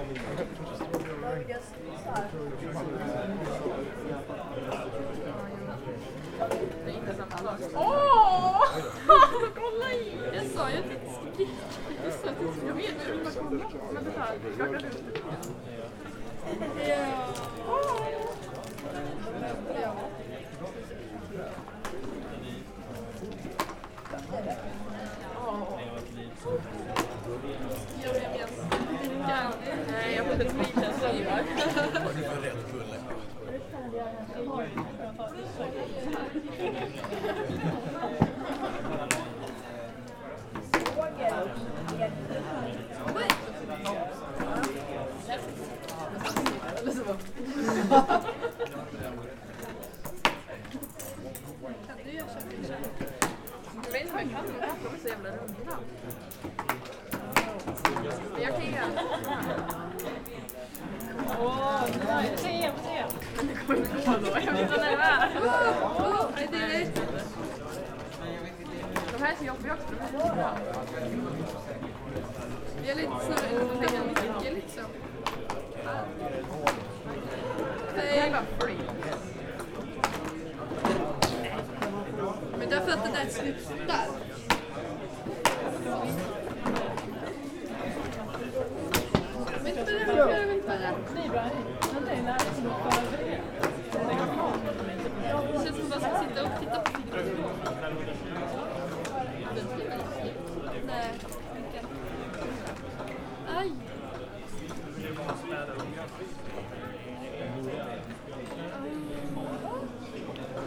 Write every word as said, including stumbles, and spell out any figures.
Åh! Kolla i! Jag sa ju att det skriker. Jag sa att det jag vet hur det ska komma. Men det här, skakar du? Ja. Ja. Jag vet inte. Nej, jag får inte lite så här. Vad är det för rädd bulle? Jag vet inte om jag kan det här, de är så jävla runda. Jag kan göra åh, nej, se, se. Men det kommer inte på då, jag vet inte när det är. Åh, det är det. De här är så jobbiga också, de är så bra. Det är lite så, det är mycket liksom. Det är bara free. Men därför att det där slutar. Vet du vad det är? Jag vet inte. Nej, bra. Det är nära som att förbereda. Det känns som att man ska sitta och titta på